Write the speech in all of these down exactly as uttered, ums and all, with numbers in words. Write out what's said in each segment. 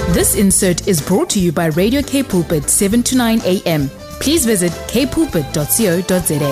This insert is brought to you by Radio K Pulpit, seven to nine a.m. Please visit k pulpit dot co dot za.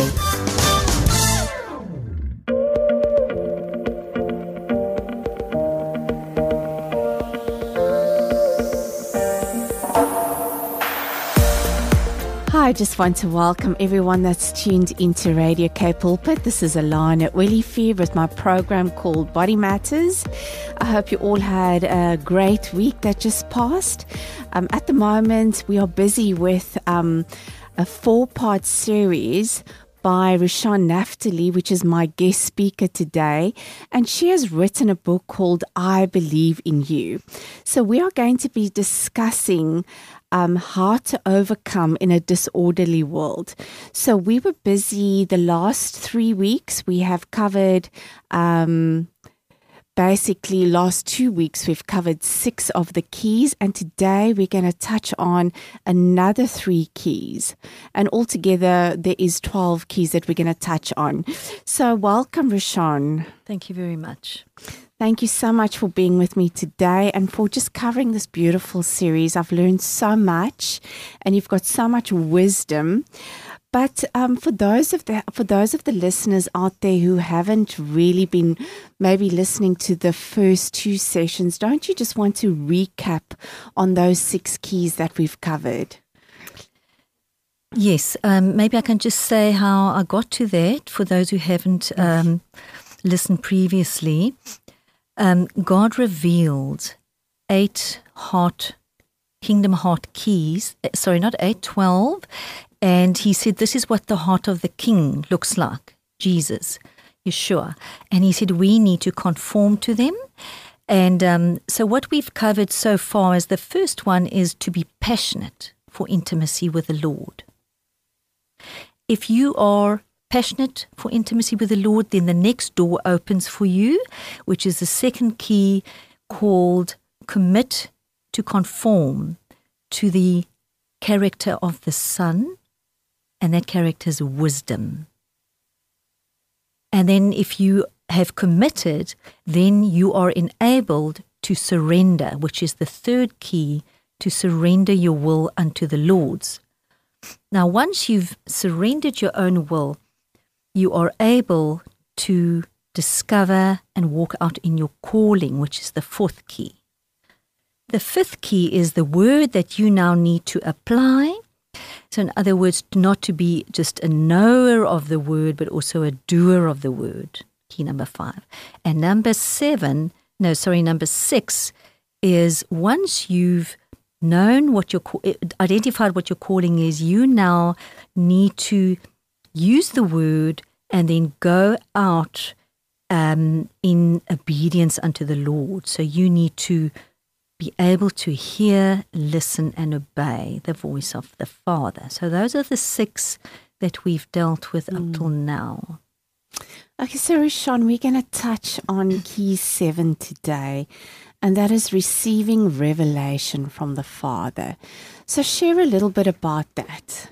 I just want to welcome everyone that's tuned into Radio K Pulpit. This is Alana Willifee with my program called Body Matters. I hope you all had a great week that just passed. Um, at the moment, we are busy with um, a four-part series by Rushan Naftali, which is my guest speaker today, and she has written a book called I Believe in You. So we are going to be discussing Um, how to overcome in a disorderly world. So we were busy the last three weeks. We have covered, um, basically last two weeks, we've covered six of the keys. And today we're going to touch on another three keys. And altogether there is twelve keys that we're going to touch on. So welcome, Rushan. Thank you very much. Thank you so much for being with me today and for just covering this beautiful series. I've learned so much and you've got so much wisdom. But um, for those of the for those of the listeners out there who haven't really been maybe listening to the first two sessions, don't you just want to recap on those six keys that we've covered? Yes, um, maybe I can just say how I got to that for those who haven't um, listened previously. Um, God revealed eight heart, kingdom heart keys, sorry, not eight, twelve, and he said this is what the heart of the king looks like, Jesus, Yeshua, and he said we need to conform to them. And um, so what we've covered so far is the first one is to be passionate for intimacy with the Lord. If you are passionate for intimacy with the Lord, then the next door opens for you, which is the second key called commit to conform to the character of the Son, and that character is wisdom. And then if you have committed, then you are enabled to surrender, which is the third key, to surrender your will unto the Lord's. Now, once you've surrendered your own will, you are able to discover and walk out in your calling, which is the fourth key. The fifth key is the word that you now need to apply. So in other words, not to be just a knower of the word, but also a doer of the word. Key number five. And number seven, no, sorry, number six is once you've known what your, identified what your calling is, you now need to use the word and then go out um, in obedience unto the Lord. So you need to be able to hear, listen, and obey the voice of the Father. So those are the six that we've dealt with mm. up till now. Okay, so Rushan, we're going to touch on key seven today, and that is receiving revelation from the Father. So share a little bit about that.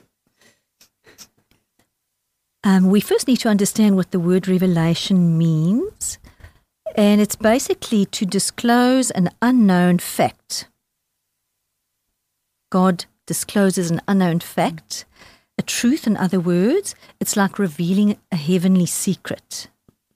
Um, we first need to understand what the word revelation means, and it's basically to disclose an unknown fact. God discloses an unknown fact, a truth, in other words. It's like revealing a heavenly secret.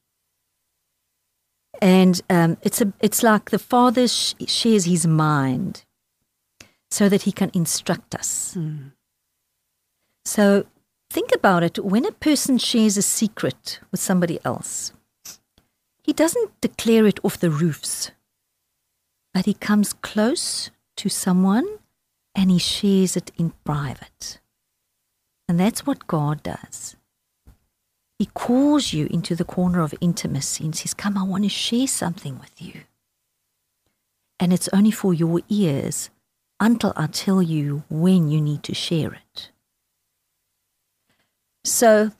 And um, it's a, it's like the Father sh- shares his mind so that he can instruct us. Mm. So think about it. When a person shares a secret with somebody else, he doesn't declare it off the roofs, but he comes close to someone and he shares it in private. And that's what God does. He calls you into the corner of intimacy and says, come, I want to share something with you. And it's only for your ears until I tell you when you need to share it. So,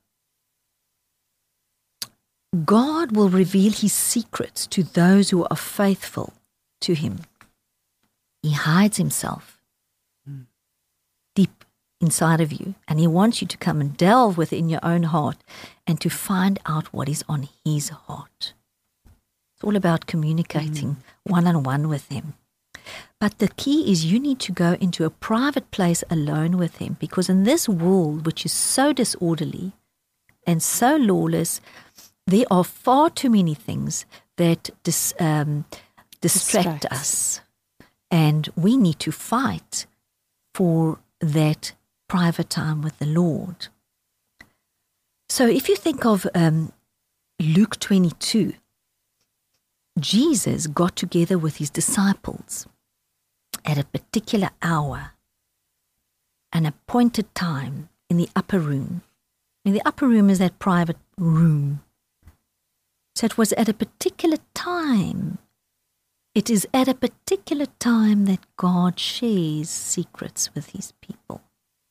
God will reveal his secrets to those who are faithful to him. He hides himself mm. deep inside of you, and he wants you to come and delve within your own heart and to find out what is on his heart. It's all about communicating mm. one-on-one with him. But the key is you need to go into a private place alone with him, because in this world, which is so disorderly and so lawless, there are far too many things that dis, um, distract Distract. us. And we need to fight for that private time with the Lord. So if you think of um, Luke twenty-two, Jesus got together with his disciples at a particular hour, an appointed time in the upper room. And the upper room is that private room. So it was at a particular time. It is at a particular time that God shares secrets with his people.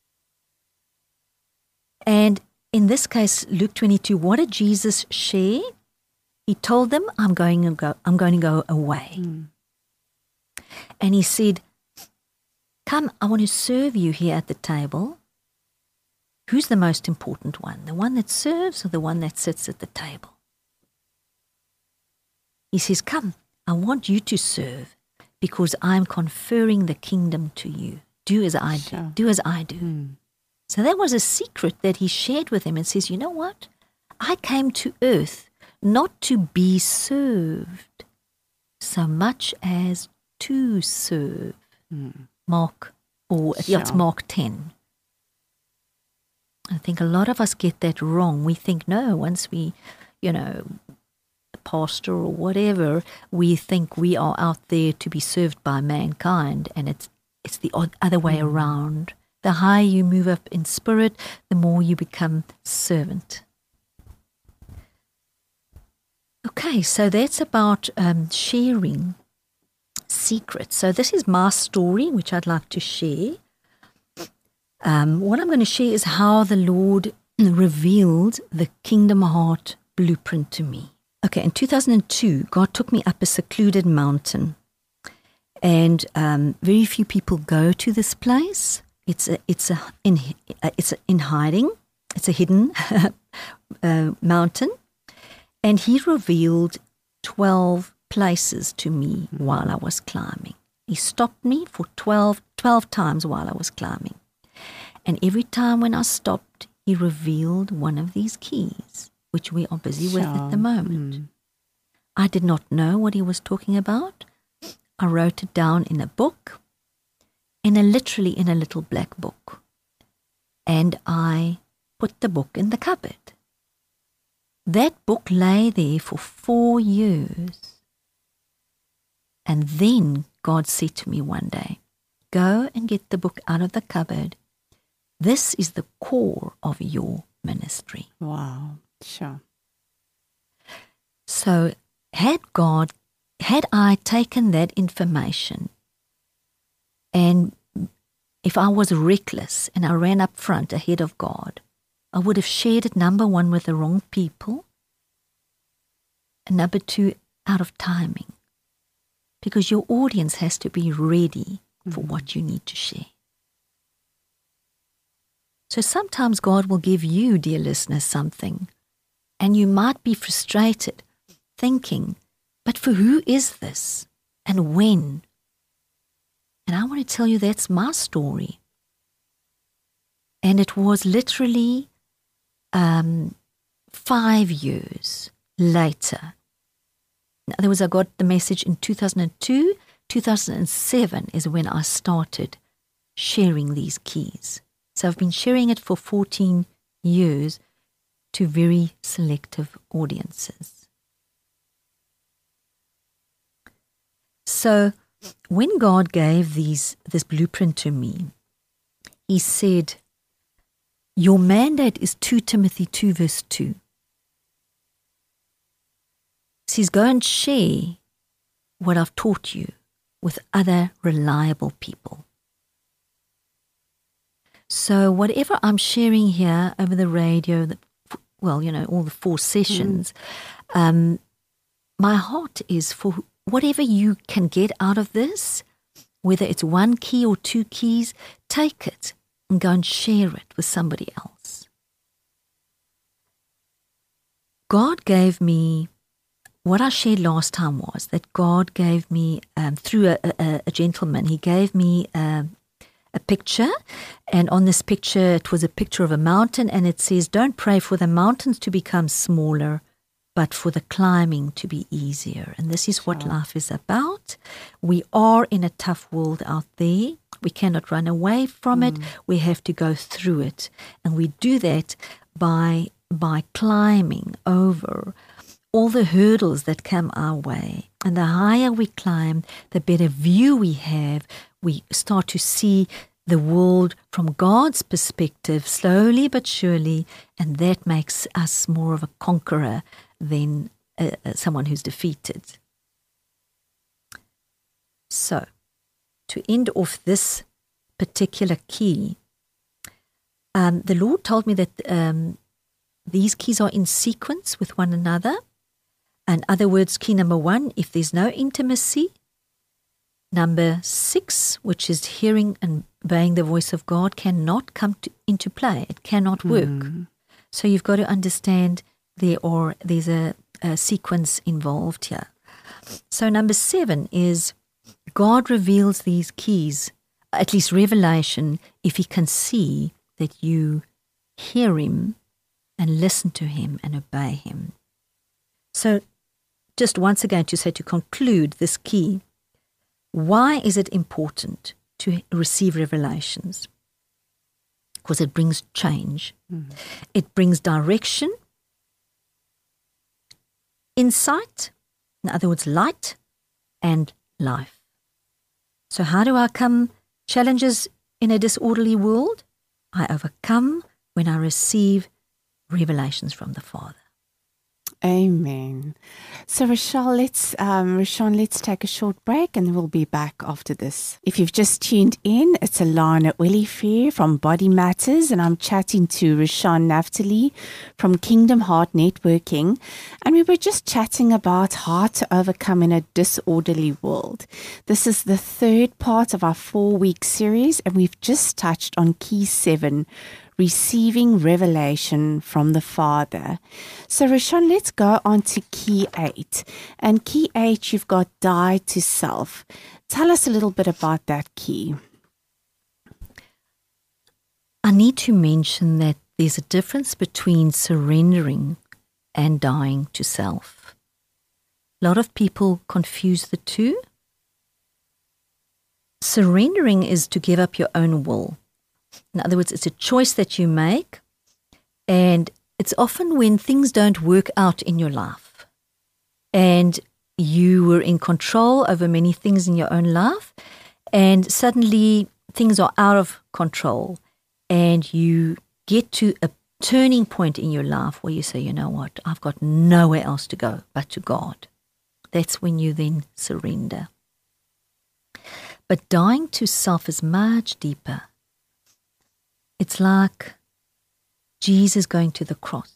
And in this case, Luke twenty-two, what did Jesus share? He told them, I'm going to go, I'm going to go away. Mm. And he said, come, I want to serve you here at the table. Who's the most important one? The one that serves or the one that sits at the table? He says, come, I want you to serve because I'm conferring the kingdom to you. Do as I Sure. do. Do as I do. Mm. So that was a secret that he shared with him and says, you know what? I came to earth not to be served so much as to serve. Mm. Mark, or yeah, it's Sure. Mark ten. I think a lot of us get that wrong. We think, no, once we, you know, pastor or whatever, we think we are out there to be served by mankind, and it's it's the odd, other way Mm. around. The higher you move up in spirit, the more you become servant. Okay, so that's about um, sharing secrets. So this is my story, which I'd like to share. Um, what I'm going to share is how the Lord revealed the Kingdom Heart blueprint to me. Okay, in two thousand two, God took me up a secluded mountain, and um, very few people go to this place. It's a, it's a, in, uh, it's a, in hiding. It's a hidden uh, mountain, and He revealed twelve places to me while I was climbing. He stopped me for twelve, twelve times while I was climbing, and every time when I stopped, He revealed one of these keys, which we are busy with at the moment. Mm. I did not know what He was talking about. I wrote it down in a book, in a literally in a little black book, and I put the book in the cupboard. That book lay there for four years. And then God said to me one day, go and get the book out of the cupboard. This is the core of your ministry. Wow. Sure. So had God, had I taken that information, and if I was reckless and I ran up front ahead of God, I would have shared it, number one, with the wrong people, and number two, out of timing. Because your audience has to be ready for Mm-hmm. what you need to share. So sometimes God will give you, dear listeners, something, and you might be frustrated, thinking, but for who is this and when? And I want to tell you that's my story. And it was literally um, five years later. In other words, I got the message in two thousand two. two thousand seven is when I started sharing these keys. So I've been sharing it for fourteen years to very selective audiences. So when God gave these this blueprint to me, He said, your mandate is two Timothy two verse two. It says, go and share what I've taught you with other reliable people. So whatever I'm sharing here over the radio, the, well, you know, all the four sessions, mm. um, my heart is for whatever you can get out of this, whether it's one key or two keys, take it and go and share it with somebody else. God gave me what I shared last time was that God gave me, um, through a, a, a gentleman, he gave me um, a picture, and on this picture, it was a picture of a mountain, and it says, don't pray for the mountains to become smaller, but for the climbing to be easier. And this is what life is about. We are in a tough world out there. We cannot run away from mm. it. We have to go through it. And we do that by by climbing over all the hurdles that come our way. And the higher we climb, the better view we have. We start to see the world from God's perspective, slowly but surely, and that makes us more of a conqueror than uh, someone who's defeated. So, to end off this particular key, um, the Lord told me that um, these keys are in sequence with one another. In other words, key number one, if there's no intimacy. Number six, which is hearing and obeying the voice of God, cannot come to, into play. It cannot work. Mm. So you've got to understand there are there's a, a sequence involved here. So number seven is God reveals these keys, at least revelation, if he can see that you hear him and listen to him and obey him. So just once again to say, to conclude this key, why is it important to receive revelations? Because it brings change. Mm. It brings direction, insight, in other words, light, and life. So how do I overcome challenges in a disorderly world? I overcome when I receive revelations from the Father. Amen. So, Rochelle, let's, um, Rashawn, let's take a short break and we'll be back after this. If you've just tuned in, it's Alana Willifear from Body Matters, and I'm chatting to Rashawn Naftali from Kingdom Heart Networking. And we were just chatting about how to overcome in a disorderly world. This is the third part of our four-week series, and we've just touched on key seven, receiving revelation from the Father. So, Rashawn, let's go on to key eight. And key eight, you've got die to self. Tell us a little bit about that key. I need to mention that there's a difference between surrendering and dying to self. A lot of people confuse the two. Surrendering is to give up your own will. In other words, it's a choice that you make, and it's often when things don't work out in your life and you were in control over many things in your own life, and suddenly things are out of control and you get to a turning point in your life where you say, you know what, I've got nowhere else to go but to God. That's when you then surrender. But dying to self is much deeper. It's like Jesus going to the cross.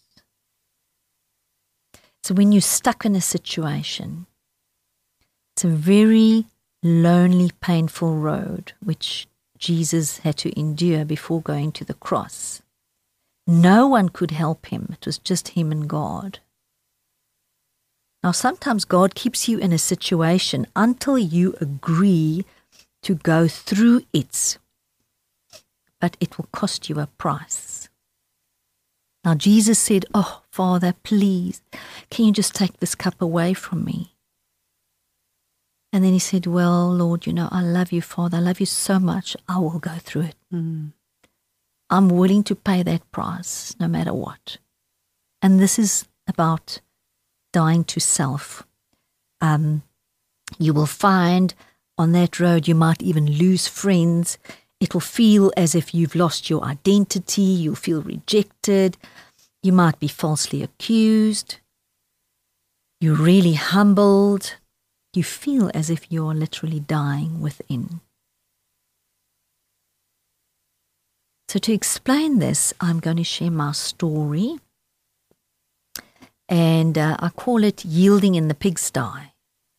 So when you're stuck in a situation, it's a very lonely, painful road which Jesus had to endure before going to the cross. No one could help him. It was just him and God. Now, sometimes God keeps you in a situation until you agree to go through it. But it will cost you a price. Now, Jesus said, oh, Father, please, can you just take this cup away from me? And then he said, well, Lord, you know, I love you, Father. I love you so much. I will go through it. Mm. I'm willing to pay that price no matter what. And this is about dying to self. Um, you will find on that road you might even lose friends. It'll feel as if you've lost your identity. You'll feel rejected. You might be falsely accused. You're really humbled. You feel as if you're literally dying within. So to explain this, I'm going to share my story. And uh, I call it Yielding in the Pigsty.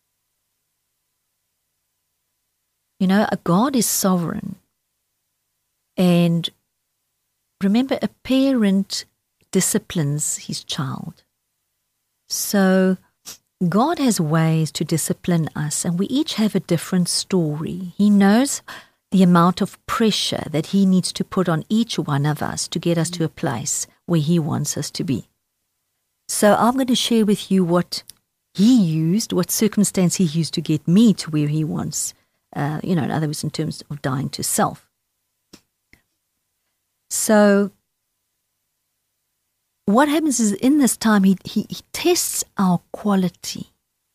You know, a God is sovereign. And remember, a parent disciplines his child. So God has ways to discipline us, and we each have a different story. He knows the amount of pressure that He needs to put on each one of us to get us to a place where He wants us to be. So I'm going to share with you what He used, what circumstance He used to get me to where He wants, uh, you know, in other words, in terms of dying to self. So what happens is in this time, he, he, he tests our quality,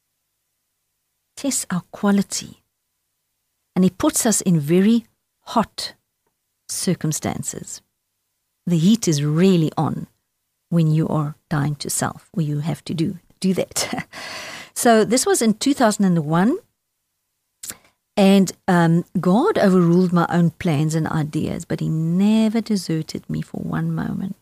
tests our quality. And He puts us in very hot circumstances. The heat is really on when you are dying to self, or you have to do, do that. So this was in two thousand one, and um, God overruled my own plans and ideas, but He never deserted me for one moment.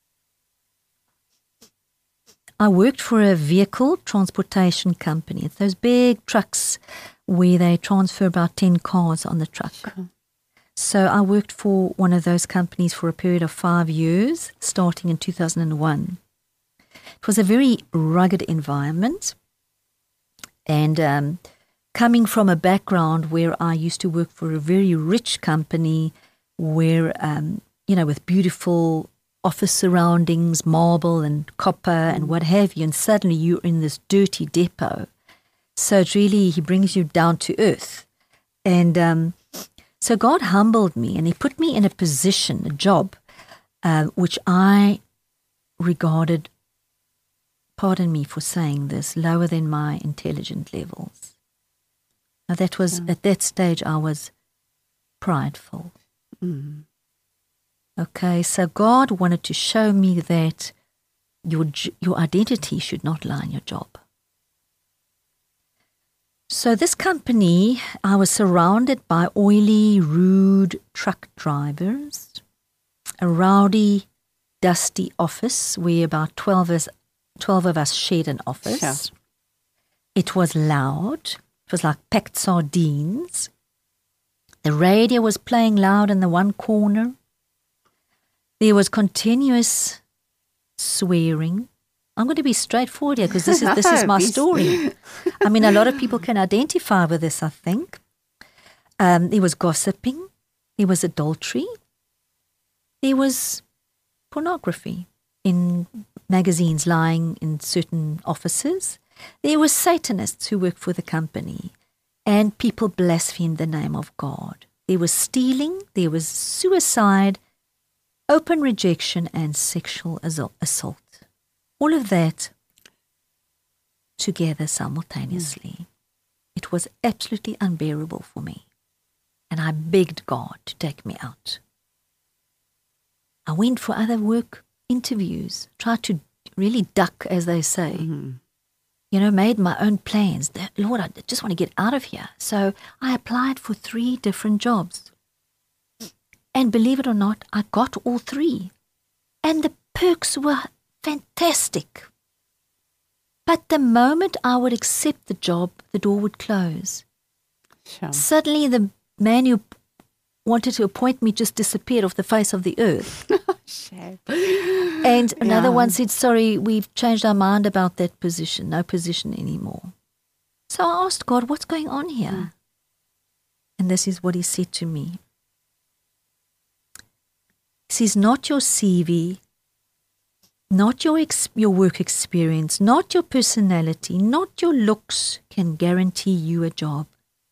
I worked for a vehicle transportation company. It's those big trucks where they transfer about ten cars on the truck. Sure. So I worked for one of those companies for a period of five years, starting in two thousand one. It was a very rugged environment. And um, coming from a background where I used to work for a very rich company where, um, you know, with beautiful office surroundings, marble and copper and what have you, and suddenly you're in this dirty depot. So it's really, He brings you down to earth. And um, so God humbled me, and He put me in a position, a job, uh, which I regarded, pardon me for saying this, lower than my intelligent levels. Now that was, yeah. At that stage, I was prideful. Mm. Okay, so God wanted to show me that your your identity should not lie in your job. So this company, I was surrounded by oily, rude truck drivers, a rowdy, dusty office where about twelve of us, twelve of us shared an office. Sure. It was loud. It was like packed sardines. The radio was playing loud in the one corner. There was continuous swearing. I'm going to be straightforward here because this is this is my story. I mean, a lot of people can identify with this, I think. Um, there was gossiping. There was adultery. There was pornography in magazines lying in certain offices. There were Satanists who worked for the company, and people blasphemed the name of God. There was stealing. There was suicide, open rejection, and sexual assault. All of that together simultaneously. Mm. It was absolutely unbearable for me. And I begged God to take me out. I went for other work interviews, tried to really duck, as they say. Mm-hmm. You know, made my own plans. Lord, I just want to get out of here. So I applied for three different jobs. And believe it or not, I got all three. And the perks were fantastic. But the moment I would accept the job, the door would close. Sure. Suddenly the man who wanted to appoint me just disappeared off the face of the earth. And another yeah. one said, sorry, we've changed our mind about that position. No position anymore. So I asked God, what's going on here? Mm. And this is what He said to me. He says, not your C V, not your ex- your work experience, not your personality, not your looks can guarantee you a job.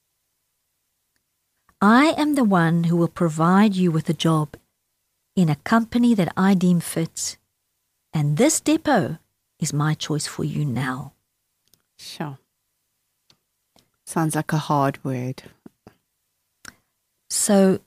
I am the one who will provide you with a job in a company that I deem fit, and this depot is my choice for you now. Sure. Sounds like a hard word. So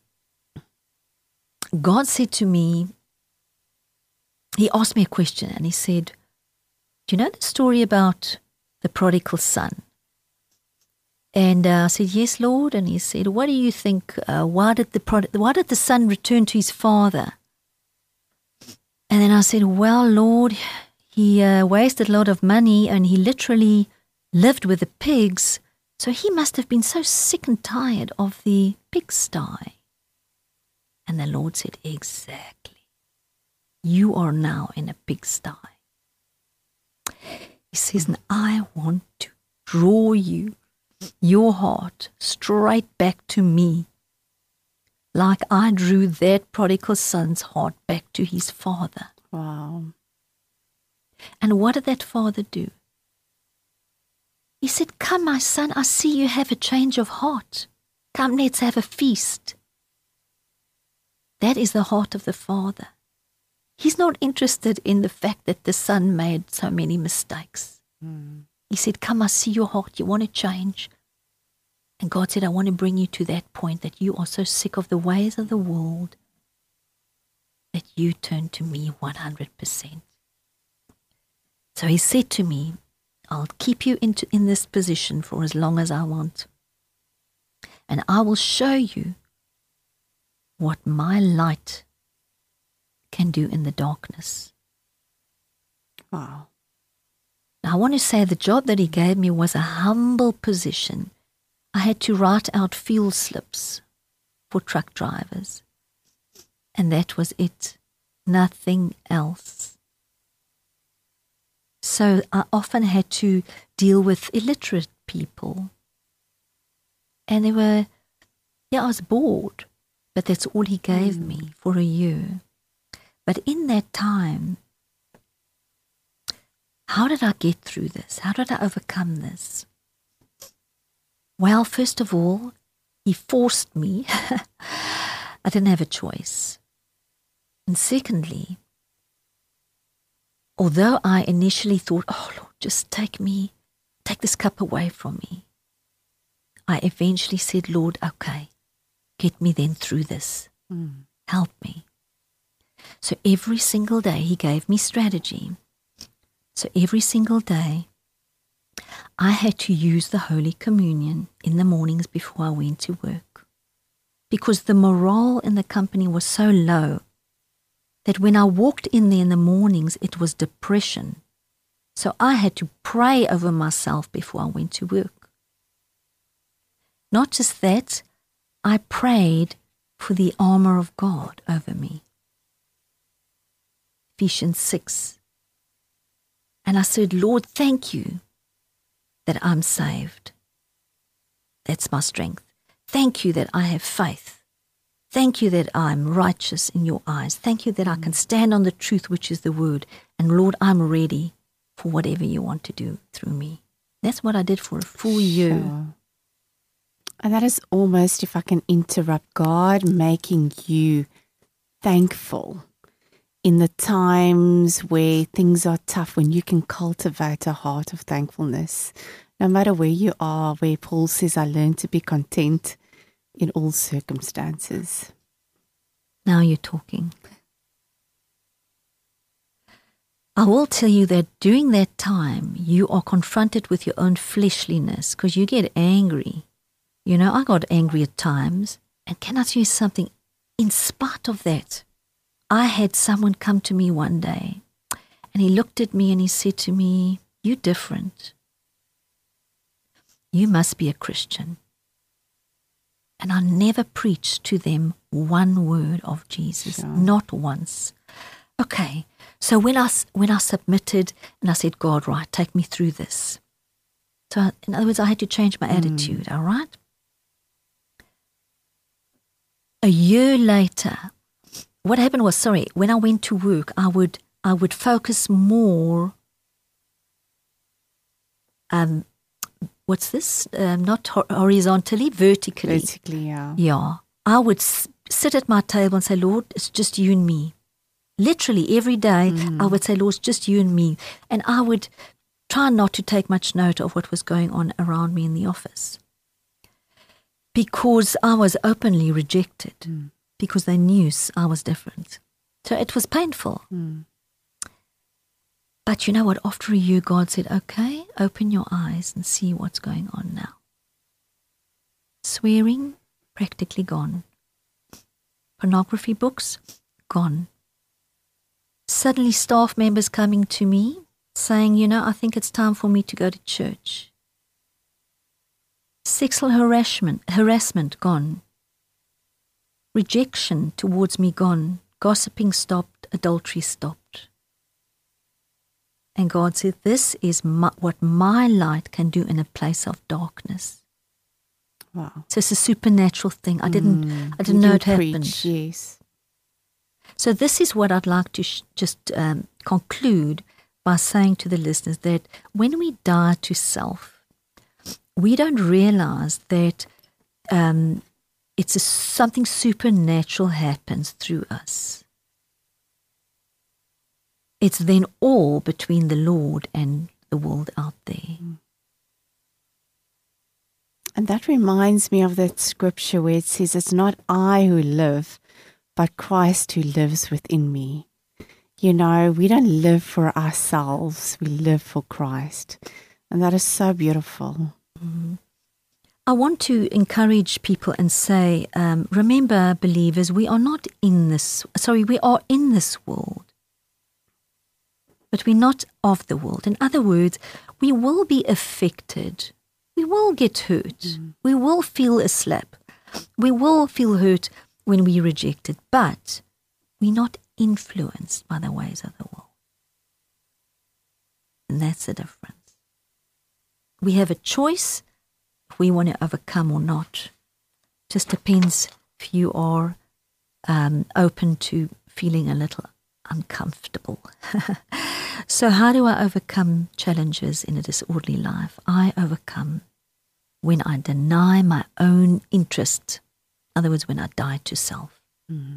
God said to me, He asked me a question, and He said, do you know the story about the prodigal son? And uh, I said, yes, Lord. And He said, what do you think, uh, why did the prod- why did the son return to his father? And then I said, well, Lord, he uh, wasted a lot of money and he literally lived with the pigs, so he must have been so sick and tired of the pigsty. And the Lord said, exactly. You are now in a pigsty. He says, and I want to draw you, your heart, straight back to me, like I drew that prodigal son's heart back to his father. Wow. And what did that father do? He said, come, my son, I see you have a change of heart. Come, let's have a feast. That is the heart of the father. He's not interested in the fact that the son made so many mistakes. Mm. He said, come, I see your heart. You want to change. And God said, I want to bring you to that point that you are so sick of the ways of the world that you turn to me one hundred percent. So he said to me, I'll keep you into, in this position for as long as I want. And I will show you what my light can do in the darkness. Wow. Now, I want to say the job that he gave me was a humble position. I had to write out fuel slips for truck drivers. And that was it. Nothing else. So I often had to deal with illiterate people. And they were, yeah, I was bored. But that's all he gave mm. me for a year. But in that time, how did I get through this? How did I overcome this? Well, first of all, he forced me. I didn't have a choice. And secondly, although I initially thought, oh Lord, just take me, take this cup away from me, I eventually said, Lord, okay, get me then through this. Mm. Help me. So every single day he gave me strategy. So every single day I had to use the Holy Communion in the mornings before I went to work, because the morale in the company was so low that when I walked in there in the mornings, it was depression. So I had to pray over myself before I went to work. Not just that, I prayed for the armor of God over me. Ephesians six. And I said, Lord, thank you that I'm saved. That's my strength. Thank you that I have faith. Thank you that I'm righteous in your eyes. Thank you that I can stand on the truth, which is the word. And Lord, I'm ready for whatever you want to do through me. That's what I did for a full year. Sure. And that is almost, if I can interrupt, God making you thankful in the times where things are tough, when you can cultivate a heart of thankfulness. No matter where you are, where Paul says, I learned to be content in all circumstances. Now you're talking. I will tell you that during that time, you are confronted with your own fleshliness because you get angry. You know, I got angry at times. And can I tell you something? In spite of that, I had someone come to me one day and he looked at me and he said to me, you're different. You must be a Christian. And I never preached to them one word of Jesus, Sure. not once. Okay, so when I, when I submitted and I said, God, right, take me through this. So I, in other words, I had to change my attitude, all right? A year later, what happened was, sorry, when I went to work, I would I would focus more, um, what's this? Um, not hor- horizontally, vertically. Vertically, yeah. Yeah. I would s- sit at my table and say, Lord, it's just you and me. Literally every day, Mm. I would say, Lord, it's just you and me. And I would try not to take much note of what was going on around me in the office, because I was openly rejected. Mm. Because they knew I was different. So it was painful. Mm. But you know what? After a year, God said, okay, open your eyes and see what's going on now. Swearing, practically gone. Pornography books, gone. Suddenly staff members coming to me saying, you know, I think it's time for me to go to church. Sexual harassment, harassment gone. Rejection towards me gone. Gossiping stopped. Adultery stopped. And God said, this is my, what my light can do in a place of darkness. Wow. So it's a supernatural thing. I didn't, Mm, I didn't you know it can happened. preach, yes. So this is what I'd like to sh- just um, conclude by saying to the listeners, that when we die to self, we don't realize that um, it's a, something supernatural happens through us. It's then all between the Lord and the world out there. And that reminds me of that scripture where it says, it's not I who live, but Christ who lives within me. You know, we don't live for ourselves, we live for Christ. And that is so beautiful. Mm. I want to encourage people and say, um, remember, believers, we are not in this, sorry, we are in this world, but we're not of the world. In other words, we will be affected. We will get hurt. Mm. We will feel a slap. We will feel hurt when we reject it, but we're not influenced by the ways of the world. And that's the difference. We have a choice if we want to overcome or not. Just depends if you are um, open to feeling a little uncomfortable. So how do I overcome challenges in a disorderly life? I overcome when I deny my own interest. In other words, when I die to self. Mm.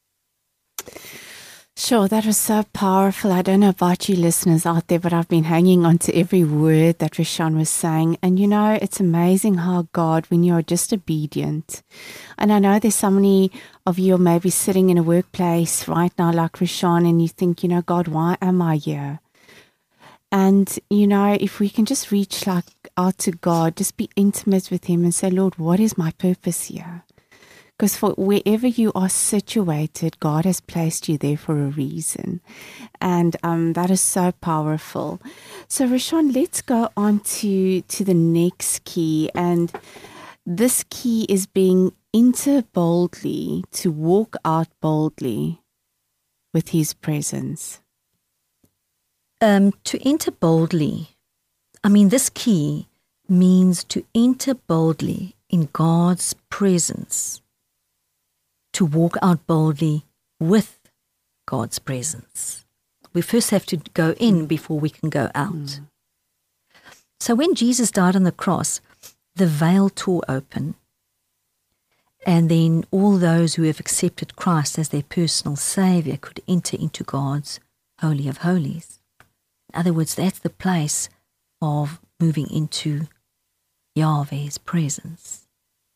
Sure, that was so powerful. I don't know about you listeners out there, but I've been hanging on to every word that Rashawn was saying. And you know, it's amazing how God, when you're just obedient, and I know there's so many of you maybe sitting in a workplace right now like Rashawn, and you think, you know, God, why am I here? And, you know, if we can just reach like out to God, just be intimate with Him and say, Lord, what is my purpose here? Because for wherever you are situated, God has placed you there for a reason. And um, that is so powerful. So, Rashawn, let's go on to, to the next key. And this key is being enter boldly, to walk out boldly with His presence. Um, to enter boldly, I mean, this key means to enter boldly in God's presence. To walk out boldly with God's presence. We first have to go in before we can go out. Mm. So when Jesus died on the cross, the veil tore open, and then all those who have accepted Christ as their personal Savior could enter into God's Holy of Holies. In other words, that's the place of moving into Yahweh's presence.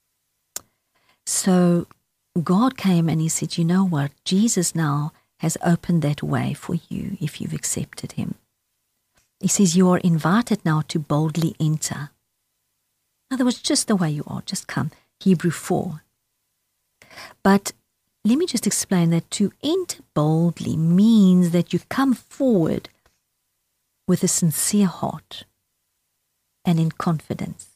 So God came and He said, you know what? Jesus now has opened that way for you if you've accepted Him. He says you are invited now to boldly enter. In other words, just the way you are, just come. Hebrew four. But let me just explain that to enter boldly means that you come forward with a sincere heart and in confidence,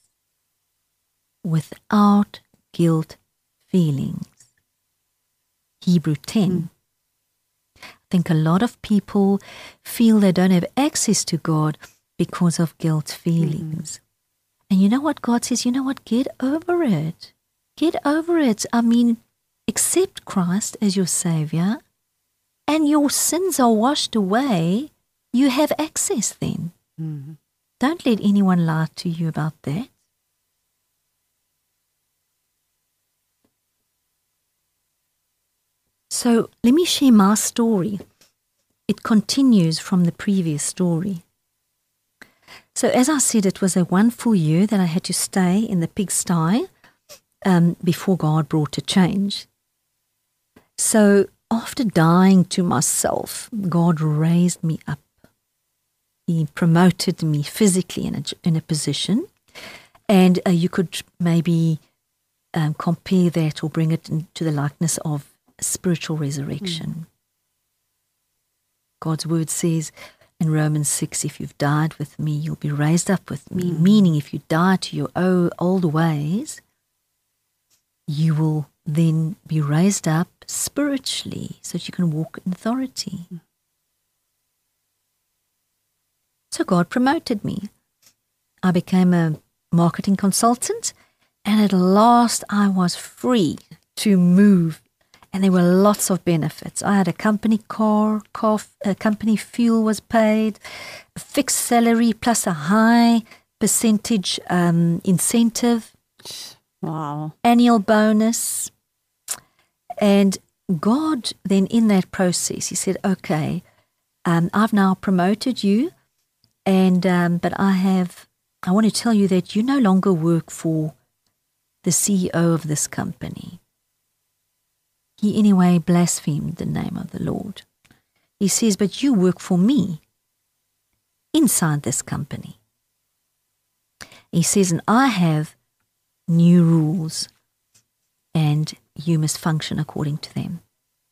without guilt feelings. Hebrew ten. Mm. I think a lot of people feel they don't have access to God because of guilt feelings. Mm. And you know what God says? You know what? Get over it. Get over it. I mean, accept Christ as your Savior and your sins are washed away. You have access then. Mm. Don't let anyone lie to you about that. So let me share my story. It continues from the previous story. So as I said, it was a one full year that I had to stay in the pigsty um, before God brought a change. So after dying to myself, God raised me up. He promoted me physically in a, in a position. And uh, you could maybe um, compare that or bring it into the likeness of spiritual resurrection. Mm. God's word says in Romans six, if you've died with me, you'll be raised up with me. Mm. Meaning if you die to your old ways, you will then be raised up spiritually so that you can walk in authority. Mm. So God promoted me. I became a marketing consultant, and at last I was free to move. And there were lots of benefits. I had a company car, car a company fuel was paid, a fixed salary plus a high percentage um, incentive. Wow. Annual bonus. And God then in that process, he said, okay, um, I've now promoted you, and um, but I have, I want to tell you that you no longer work for the C E O of this company. He anyway blasphemed the name of the Lord. He says, but you work for me inside this company. He says, and I have new rules, and you must function according to them.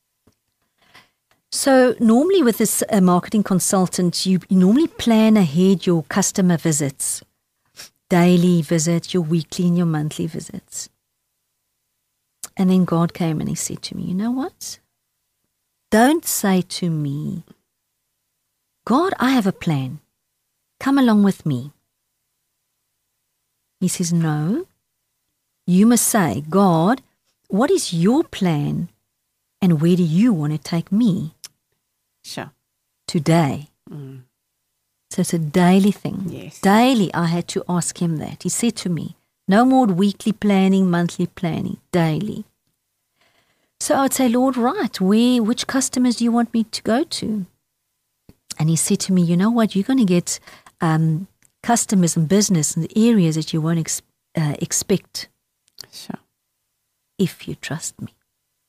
So normally with this uh, marketing consultant, you, you normally plan ahead your customer visits, daily visits, your weekly and your monthly visits. And then God came and he said to me, you know what? Don't say to me, God, I have a plan. Come along with me. He says, no. You must say, God, what is your plan and where do you want to take me? Sure. Today. Mm. So it's a daily thing. Yes. Daily I had to ask him that. He said to me, no more weekly planning, monthly planning, daily. So I would say, Lord, right, where, which customers do you want me to go to? And he said to me, you know what, you're going to get um, customers and business in the areas that you won't ex- uh, expect. Sure. If you trust me.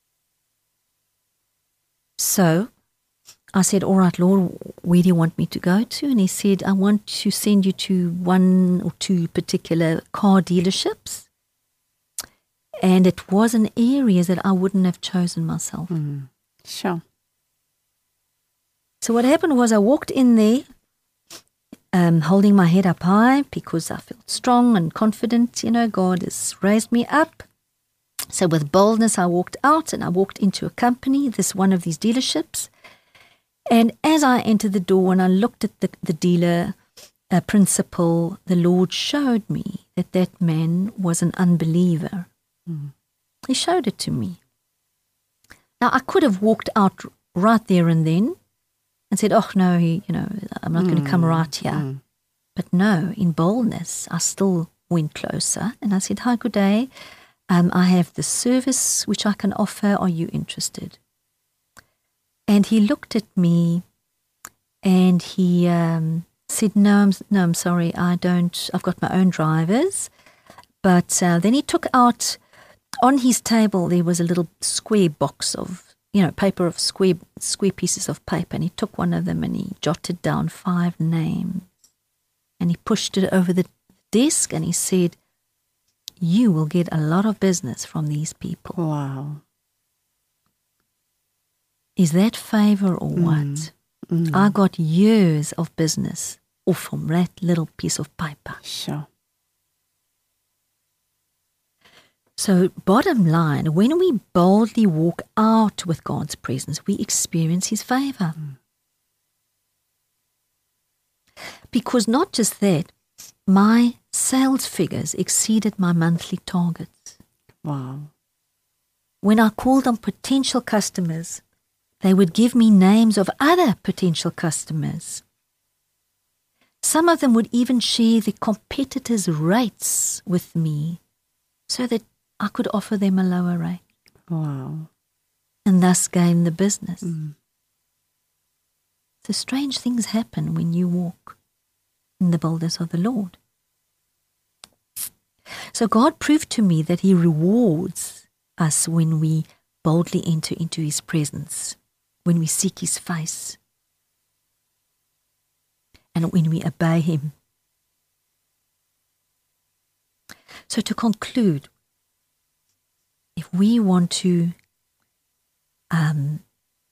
So I said, all right, Lord, where do you want me to go to? And he said, I want to send you to one or two particular car dealerships. And it was an area that I wouldn't have chosen myself. Mm. Sure. So what happened was I walked in there, um, holding my head up high because I felt strong and confident. You know, God has raised me up. So with boldness, I walked out and I walked into a company, this one of these dealerships. And as I entered the door and I looked at the, the dealer uh, principal, the Lord showed me that that man was an unbeliever. Mm. He showed it to me. Now, I could have walked out right there and then and said, oh, no, he, you know, I'm not mm. going to come right here. Mm. But no, in boldness, I still went closer and I said, hi, good day. Um, I have the service which I can offer. Are you interested? And he looked at me and he um, said, no, I'm, no, I'm sorry, I don't, I've got my own drivers. But uh, then he took out, on his table, there was a little square box of, you know, paper of square, square pieces of paper. And he took one of them and he jotted down five names. And he pushed it over the desk and he said, you will get a lot of business from these people. Wow. Is that favor or mm. what? Mm. I got years of business off from that little piece of paper. Sure. So bottom line, when we boldly walk out with God's presence, we experience his favor. Mm. Because not just that, my sales figures exceeded my monthly targets. Wow. When I called on potential customers, they would give me names of other potential customers. Some of them would even share the competitors' rates with me so that I could offer them a lower rate. Wow. And thus gain the business. Mm. So strange things happen when you walk in the boldness of the Lord. So God proved to me that he rewards us when we boldly enter into his presence, when we seek his face, and when we obey him. So to conclude, if we want to um,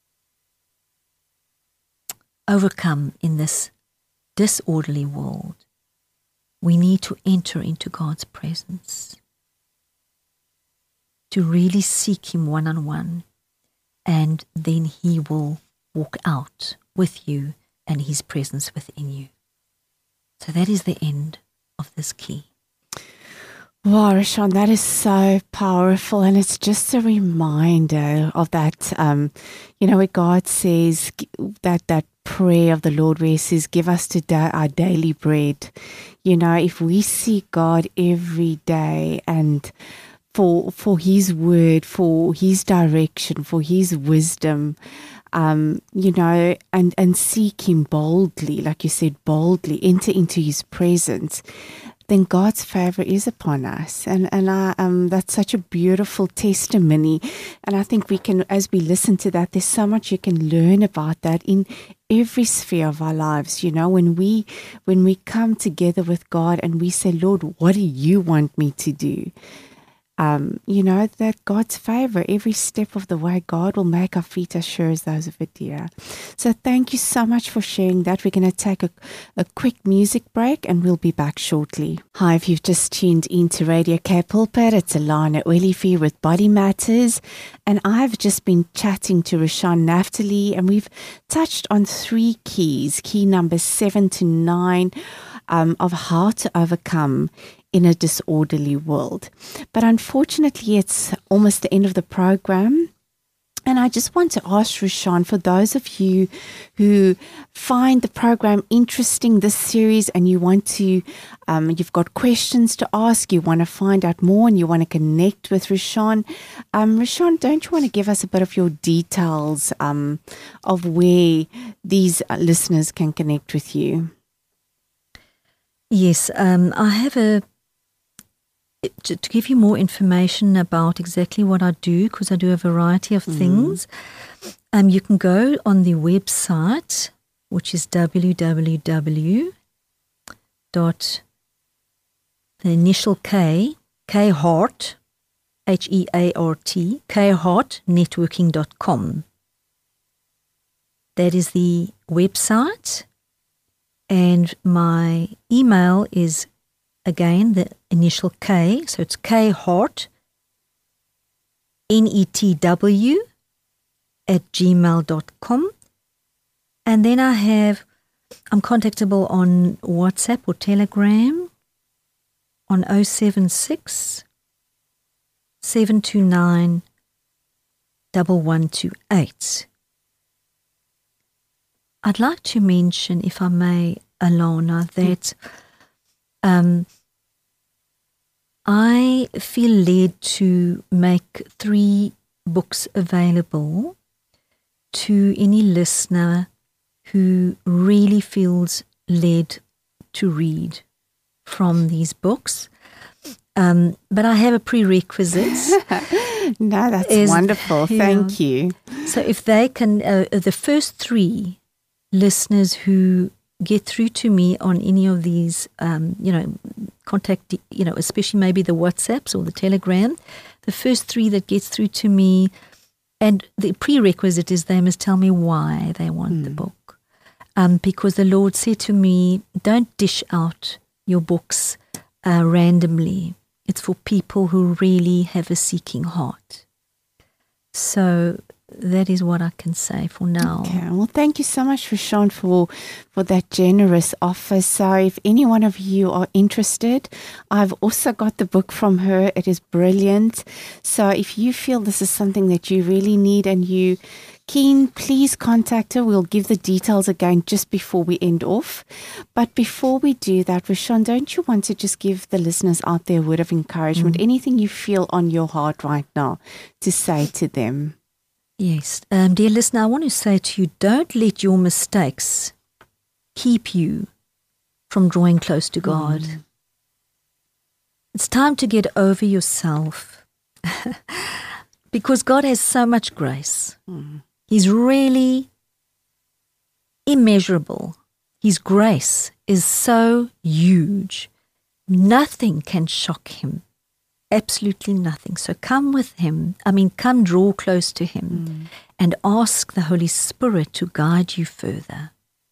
overcome in this disorderly world, we need to enter into God's presence, to really seek him one-on-one, and then he will walk out with you and his presence within you. So that is the end of this key. Wow, Rashawn, that is so powerful. And it's just a reminder of that, um, you know, where God says that, that prayer of the Lord where he says, give us today our daily bread. You know, if we seek God every day and for for his word, for his direction, for his wisdom, um, you know, and, and seek him boldly, like you said, boldly, enter into his presence, then God's favor is upon us. And and I, um, that's such a beautiful testimony. And I think we can, as we listen to that, there's so much you can learn about that in every sphere of our lives. You know, when we when we come together with God and we say, Lord, what do you want me to do? Um, you know, that God's favor, every step of the way, God will make our feet as sure as those of a deer. So thank you so much for sharing that. We're going to take a, a quick music break and we'll be back shortly. Hi, if you've just tuned into Radio K Pulpit, it's Alana Uelife with Body Matters. And I've just been chatting to Rashawn Naftali and we've touched on three keys, key number seven to nine, um, of how to overcome in a disorderly world. But unfortunately, it's almost the end of the program. And I just want to ask Rashawn, for those of you who find the program interesting, this series, and you want to, um, you've got questions to ask, you want to find out more, and you want to connect with Rashawn, um, Rashawn, don't you want to give us a bit of your details um, of where these listeners can connect with you? Yes, um, I have a To, to give you more information about exactly what I do, because I do a variety of things, mm. um, you can go on the website, which is w w w dot the initial K, K Heart, H E A R T, K Heart networking dot com. That is the website, and my email is again, the initial K, so it's K Heart, N E T W, at gmail dot com. And then I have, I'm contactable on WhatsApp or Telegram on oh seven six, seven two nine, one one two eight. I'd like to mention, if I may, Alana, that um, I feel led to make three books available to any listener who really feels led to read from these books. Um, but I have a prerequisite. No, that's is, wonderful. Yeah. Thank you. So if they can, uh, the first three listeners who get through to me on any of these, um, you know, contact, you know, especially maybe the WhatsApps or the Telegram, the first three that gets through to me, and the prerequisite is they must tell me why they want mm. the book. Um, because the Lord said to me, don't dish out your books uh, randomly. It's for people who really have a seeking heart. So that is what I can say for now. Okay. Well, thank you so much, Rashawn, for for that generous offer. So if any one of you are interested, I've also got the book from her. It is brilliant. So if you feel this is something that you really need and you keen, please contact her. We'll give the details again just before we end off. But before we do that, Rashawn, don't you want to just give the listeners out there a word of encouragement, mm. anything you feel on your heart right now to say to them? Yes. Um, dear listener, I want to say to you, don't let your mistakes keep you from drawing close to God. Mm. It's time to get over yourself because God has so much grace. Mm. He's really immeasurable. His grace is so huge. Nothing can shock him. Absolutely nothing. So come with him. I mean, come draw close to him mm. and ask the Holy Spirit to guide you further.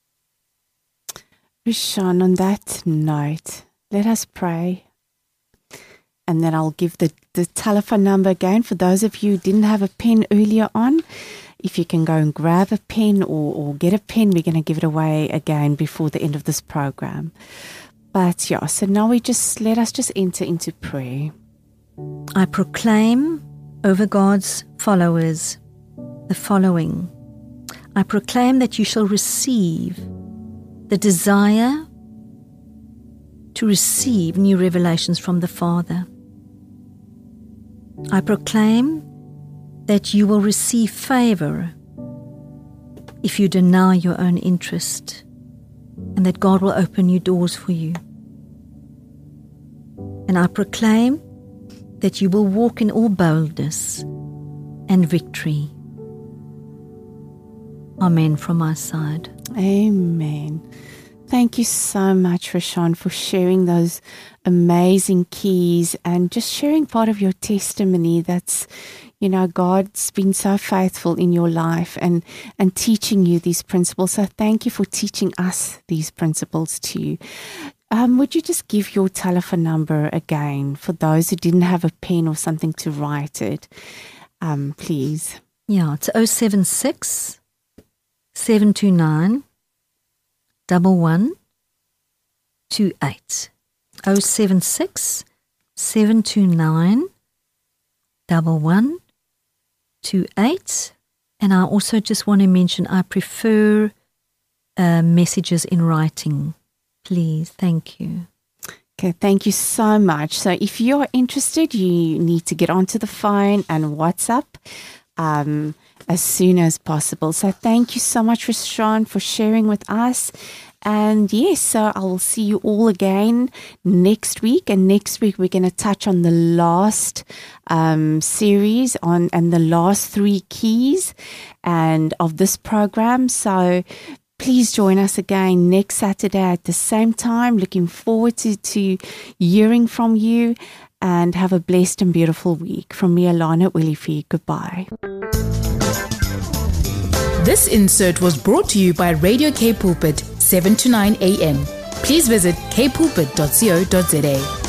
Rashawn, on that note, let us pray. And then I'll give the, the telephone number again for those of you who didn't have a pen earlier on. if you can go and grab a pen or, or get a pen, we're going to give it away again before the end of this program. But yeah, so now we just, let us just enter into prayer. I proclaim over God's followers the following. I proclaim that you shall receive the desire to receive new revelations from the Father. I proclaim that you will receive favor if you deny your own interest, and that God will open new doors for you. And I proclaim that you will walk in all boldness and victory. Amen from my side. Amen. Thank you so much, Rashawn, for sharing those amazing keys and just sharing part of your testimony. That's, you know, God's been so faithful in your life and, and teaching you these principles. So thank you for teaching us these principles too. Um, would you just give your telephone number again for those who didn't have a pen or something to write it, um, please? Yeah, it's oh seven six, seven two nine, one one two eight. oh seven six, seven two nine, one one two eight. And I also just want to mention I prefer uh, messages in writing. Please, thank you. Okay, thank you so much. So if you're interested, you need to get onto the phone and WhatsApp um, as soon as possible. So thank you so much, Rashawn, for sharing with us. And yes, so I will see you all again next week. And next week we're going to touch on the last um, series on and the last three keys and of this program. So please join us again next Saturday at the same time. Looking forward to, to hearing from you, and have a blessed and beautiful week. From me, Alana Willifee. Goodbye. This insert was brought to you by Radio K Pulpit, seven to nine a.m. Please visit k pulpit dot co dot za.